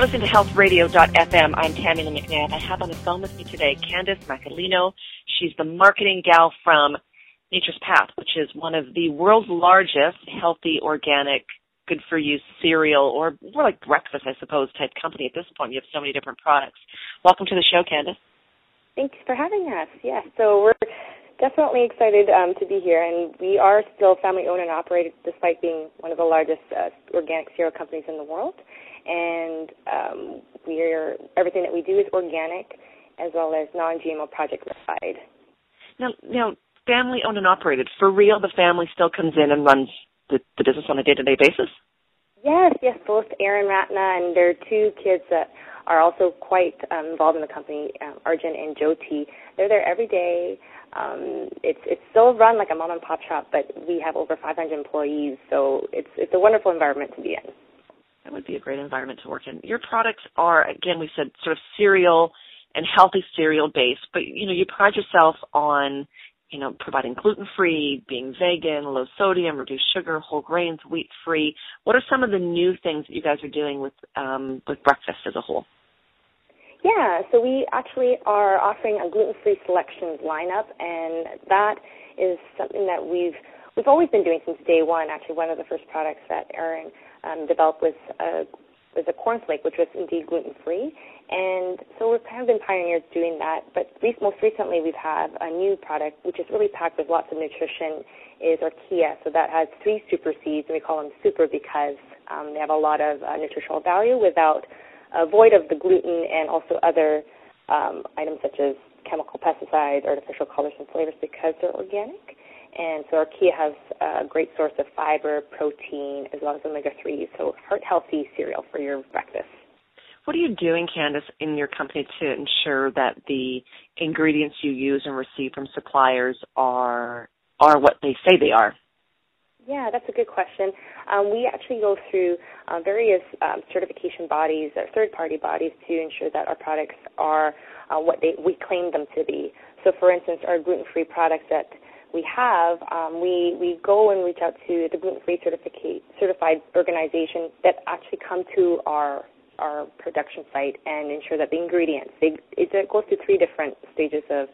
listening to healthradio.fm. I'm Tammy Lynn McNabb. I have on the phone with me today Candace Macalino. She's the marketing gal from Nature's Path, which is one of the world's largest healthy, organic, good-for-you cereal, or more like breakfast, I suppose, type company at this point. You have so many different products. Welcome to the show, Candace. Thanks for having us. Yes, so we're definitely excited to be here, and we are still family-owned and operated despite being one of the largest organic cereal companies in the world. And everything that we do is organic as well as non-GMO project verified. Now, family-owned and operated. For real, the family still comes in and runs the business on a day-to-day basis? Yes, both Aaron Ratna and their two kids that are also quite involved in the company, Arjun and Jyoti. They're there every day. It's still run like a mom-and-pop shop, but we have over 500 employees, so it's a wonderful environment to be in. That would be a great environment to work in. Your products are, again, we said sort of cereal and healthy cereal based, but, you pride yourself on, providing gluten-free, being vegan, low sodium, reduced sugar, whole grains, wheat-free. What are some of the new things that you guys are doing with breakfast as a whole? Yeah, so we actually are offering a gluten-free selections lineup, and that is something that we've always been doing since day one. Actually, one of the first products that Aaron developed was a cornflake, which was indeed gluten-free. And so we've kind of been pioneers doing that. But most recently we've had a new product, which is really packed with lots of nutrition, is our Kia. So that has 3 super seeds, and we call them super because they have a lot of nutritional value without void of the gluten and also other items such as chemical pesticides, artificial colors and flavors because they're organic. And so our Kia has a great source of fiber, protein, as well as omega-3, so heart-healthy cereal for your breakfast. What are you doing, Candace, in your company to ensure that the ingredients you use and receive from suppliers are what they say they are? Yeah, that's a good question. We actually go through various certification bodies, or third-party bodies, to ensure that our products are what we claim them to be. So, for instance, our gluten-free products that we have, we go and reach out to the gluten-free certified organization that actually come to our production site and ensure that the ingredients, it goes through 3 different stages of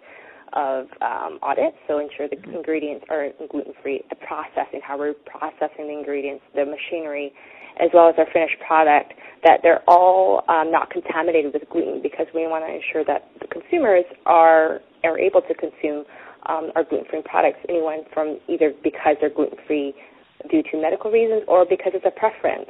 audit, so ensure the ingredients are gluten-free, the processing, how we're processing the ingredients, the machinery, as well as our finished product, that they're all not contaminated with gluten, because we want to ensure that the consumers are able to consume our gluten-free products, anyone from either because they're gluten-free due to medical reasons or because it's a preference.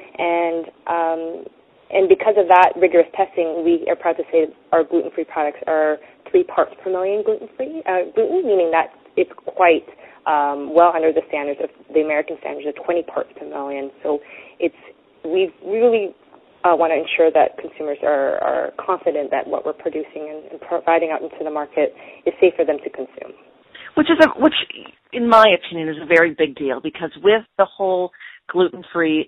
And because of that rigorous testing, we are proud to say that our gluten-free products are 3 parts per million gluten, meaning that it's quite well under the standards of the American standards of 20 parts per million. So we really want to ensure that consumers are confident that what we're producing and providing out into the market is safe for them to consume. Which, in my opinion, is a very big deal, because with the whole gluten-free,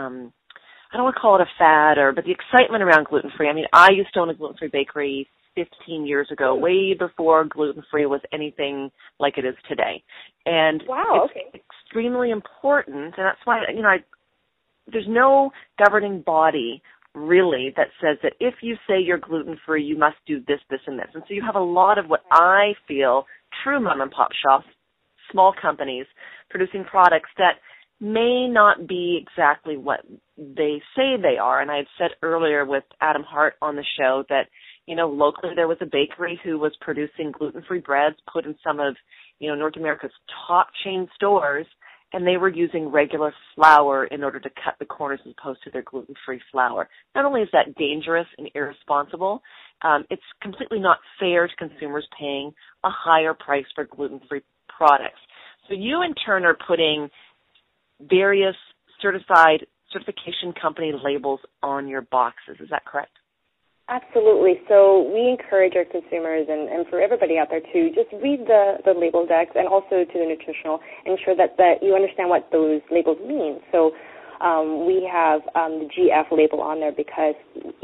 I don't want to call it a fad, but the excitement around gluten-free. I mean, I used to own a gluten-free bakery 15 years ago, way before gluten-free was anything like it is today. And it's extremely important, and that's why, there's no governing body really that says that if you say you're gluten-free, you must do this, this, and this. And so you have a lot of what I feel true mom-and-pop shops, small companies, producing products that may not be exactly what they say they are. And I had said earlier with Adam Hart on the show that, locally there was a bakery who was producing gluten-free breads put in some of, North America's top chain stores, and they were using regular flour in order to cut the corners as opposed to their gluten-free flour. Not only is that dangerous and irresponsible, it's completely not fair to consumers paying a higher price for gluten-free products. So you, in turn, are putting various certification company labels on your boxes. Is that correct? Absolutely. So we encourage our consumers and for everybody out there to just read the label decks, and also to the nutritional, ensure that you understand what those labels mean. So we have the GF label on there because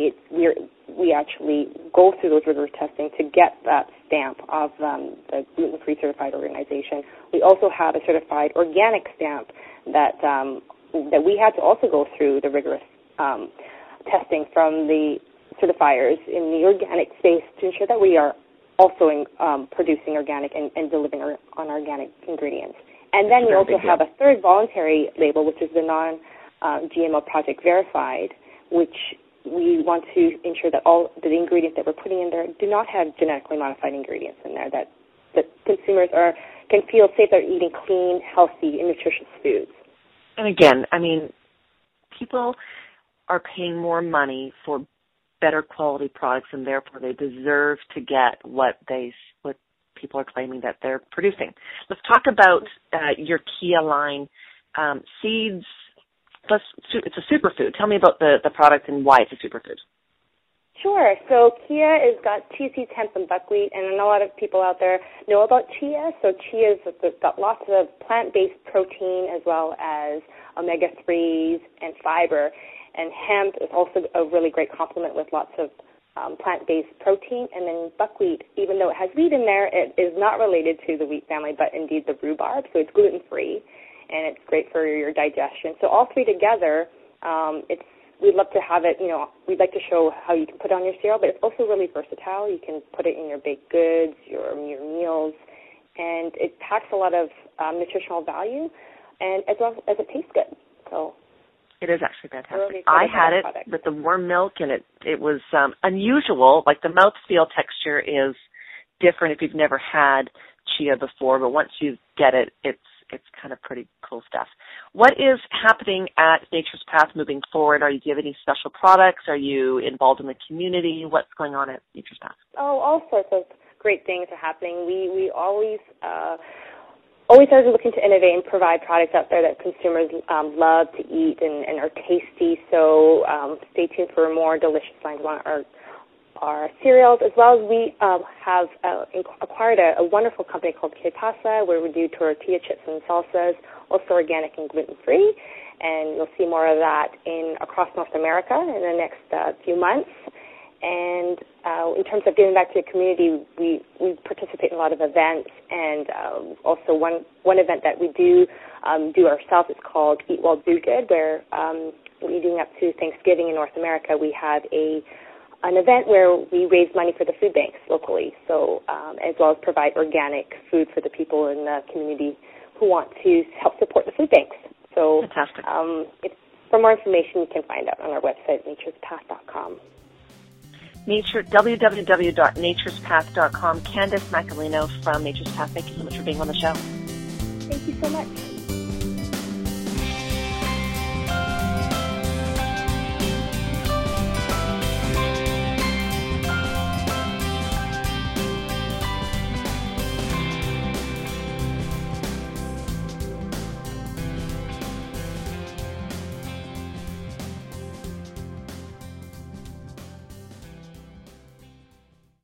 we actually go through those rigorous testing to get that stamp of the gluten-free certified organization. We also have a certified organic stamp that we had to also go through the rigorous testing from the certifiers in the organic space to ensure that we are also producing organic and delivering on organic ingredients. And then we also have a third voluntary label, which is the non-GMO Project Verified, which we want to ensure that all the ingredients that we're putting in there do not have genetically modified ingredients in there, that consumers can feel safe they're eating clean, healthy, and nutritious foods. And again, I mean, people are paying more money for better quality products, and therefore they deserve to get what people are claiming that they're producing. Let's talk about your Kia line, seeds. It's a superfood. Tell me about the product and why it's a superfood. Sure. So Kia has got chia seeds, hemp, and buckwheat, and I know a lot of people out there know about chia. So chia has got lots of plant-based protein as well as omega-3s and fiber. And hemp is also a really great complement with lots of plant-based protein. And then buckwheat, even though it has wheat in there, it is not related to the wheat family, but indeed the rhubarb. So it's gluten-free, and it's great for your digestion. So all three together, we'd love to have it, we'd like to show how you can put it on your cereal, but it's also really versatile. You can put it in your baked goods, your meals, and it packs a lot of nutritional value, and as well as it tastes good. So it is actually fantastic. Really I had it with the warm milk, and it was unusual. Like the mouthfeel texture is different if you've never had chia before, but once you get it, it's kind of pretty cool stuff. What is happening at Nature's Path moving forward? Do you have any special products? Are you involved in the community? What's going on at Nature's Path? Oh, all sorts of great things are happening. We always are looking to innovate and provide products out there that consumers love to eat and are tasty. So stay tuned for more delicious lines on our cereals, as well as we have acquired a wonderful company called Que Pasa, where we do tortilla chips and salsas, also organic and gluten-free, and you'll see more of that across North America in the next few months. And in terms of giving back to the community, we participate in a lot of events, and also one event that we do ourselves is called Eat Well, Do Good, where leading up to Thanksgiving in North America, we have an event where we raise money for the food banks locally, so as well as provide organic food for the people in the community who want to help support the food banks. So fantastic. For more information, you can find out on our website, naturespath.com. www.naturespath.com. Candice Macalino from Nature's Path, thank you so much for being on the show. Thank you so much.